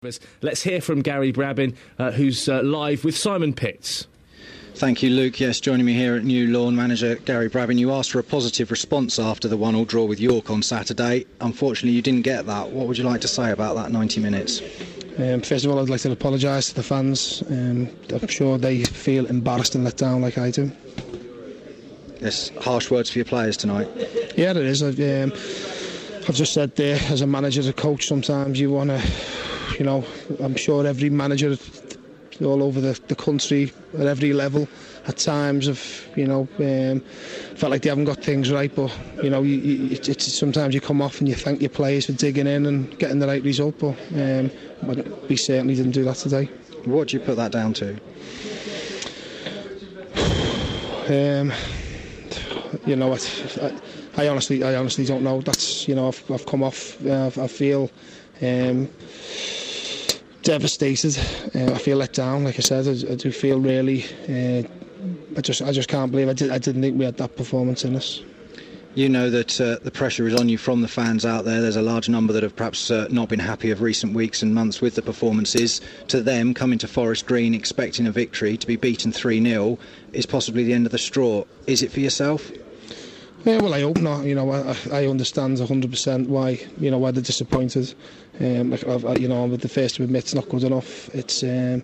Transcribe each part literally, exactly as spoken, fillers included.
Let's hear from Gary Brabin, uh, who's uh, live with Simon Pitts. Thank you, Luke. Yes, joining me here at New Lawn, manager Gary Brabin. You asked for a positive response after the one all draw with York on Saturday. Unfortunately, you didn't get that. What would you like to say about that ninety minutes? Um, first of all, I'd like to apologise to the fans. Um, I'm sure they feel embarrassed and let down like I do. Yes, harsh words for your players tonight. Yeah, it is. I've, um, I've just said there, as a manager, as a coach, sometimes you want to... You know, I'm sure every manager all over the, the country at every level at times have, you know, um, felt like they haven't got things right, but, you know, you, you, it's, it's sometimes you come off and you thank your players for digging in and getting the right result, but um, we certainly didn't do that today. What do you put that down to? um, you know, I, I honestly I honestly don't know. That's, you know, I've, I've come off, uh, I feel... Um, devastated. uh, I feel let down. Like I said, I, I do feel really uh, I just I just can't believe I, did, I didn't think we had that performance in us. You know that uh, the pressure is on you from the fans out there. There's a large number that have perhaps uh, not been happy of recent weeks and months with the performances. To them, coming to Forest Green expecting a victory, to be beaten three nil is possibly the end of the straw. Is it for yourself? Yeah, well, I hope not. You know, I, I understand one hundred percent why, you know, why they're disappointed. Um, like, I've, you know, I'm the first to admit it's not good enough. It's um,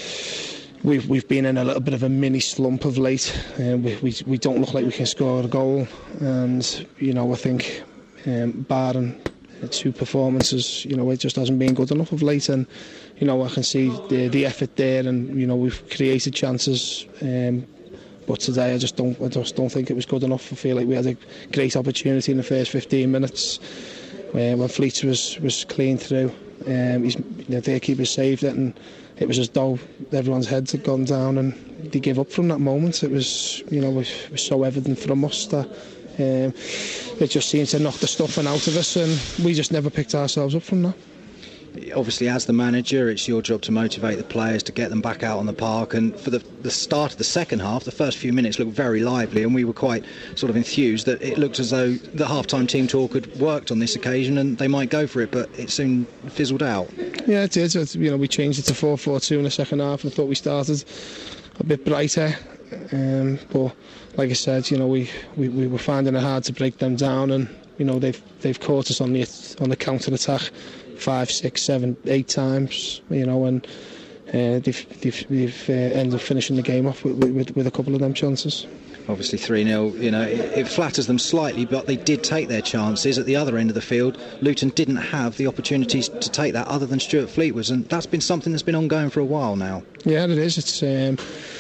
we've we've been in a little bit of a mini slump of late. Um, we, we we don't look like we can score a goal, and you know, I think um, barring two performances, you know, it just hasn't been good enough of late. And you know, I can see the the effort there, and you know, we've created chances. Um, But today, I just don't. I just don't think it was good enough. I feel like we had a great opportunity in the first fifteen minutes uh, when Fleets was was clean through. Um, he's, you know, their keeper saved it, and it was as though everyone's heads had gone down and they gave up from that moment. It was, you know, it was so evident from us that um, it just seemed to knock the stuffing out of us, and we just never picked ourselves up from that. Obviously, as the manager, it's your job to motivate the players, to get them back out on the park. And for the, the start of the second half, the first few minutes looked very lively, and we were quite sort of enthused that it looked as though the half-time team talk had worked on this occasion and they might go for it, but it soon fizzled out. Yeah, it did. It, you know, we changed it to four four two in the second half, and I thought we started a bit brighter. Um, but like I said, you know, we, we, we were finding it hard to break them down, and you know, they've they've caught us on the on the counter attack five, six, seven, eight times, you know, and uh, they've, they've, they've uh, ended up finishing the game off with, with, with a couple of them chances. Obviously three nil, you know, it, it flatters them slightly, but they did take their chances. At the other end of the field, Luton didn't have the opportunities to take that other than Stuart Fleetwood, and that's been something that's been ongoing for a while now. Yeah, it is. It's um,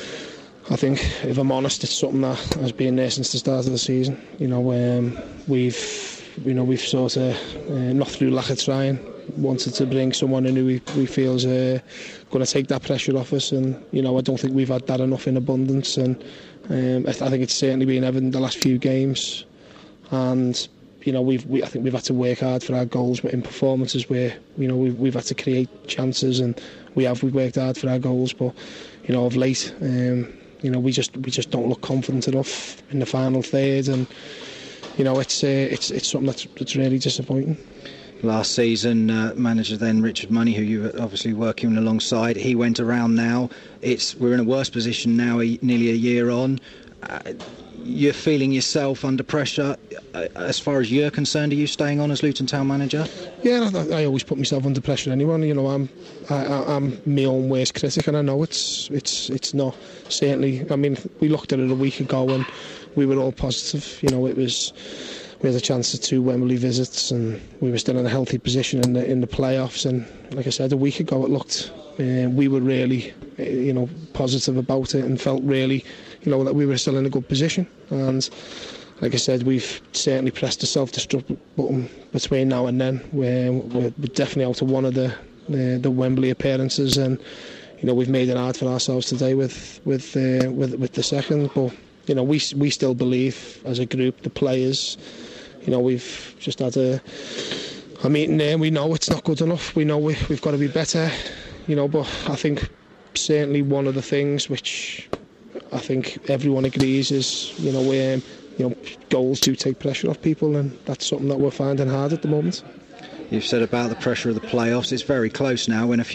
I think, if I'm honest, it's something that has been there since the start of the season. You know, um, we've you know we've sort of uh, not through lack of trying, wanted to bring someone in who we, we feel is uh, going to take that pressure off us, and you know, I don't think we've had that enough in abundance, and um, I, th- I think it's certainly been evident the last few games, and you know, we've we, I think we've had to work hard for our goals, but in performances where you know we've, we've had to create chances, and we have we worked hard for our goals, but you know, of late, um, you know, we just we just don't look confident enough in the final third, and you know, it's uh, it's it's something that's, that's really disappointing. Last season, uh, manager then Richard Money, who you were obviously working alongside, he went around now. It's we're in a worse position now, a, nearly a year on. Uh, you're feeling yourself under pressure. Uh, as far as you're concerned, are you staying on as Luton Town manager? Yeah, I, I always put myself under pressure. Anyone, you know, I'm I, I'm my own worst critic, and I know it's it's it's not certainly. I mean, we looked at it a week ago and we were all positive. You know, it was. We had a chance to two Wembley visits, and we were still in a healthy position in the in the playoffs. And like I said, a week ago, it looked uh, we were really, uh, you know, positive about it, and felt really, you know, that we were still in a good position. And like I said, we've certainly pressed the self-destruct button between now and then. We're, we're definitely out of one of the, the the Wembley appearances, and you know, we've made it hard for ourselves today with with uh, with with the second. But you know, we we still believe as a group, the players. You know, we've just had a, a meeting there, and we know it's not good enough. We know we, we've got to be better, you know, but I think certainly one of the things which I think everyone agrees is, you know, we, um, you know, goals do take pressure off people, and that's something that we're finding hard at the moment. you've said about the pressure of the playoffs. It's very close now. In a few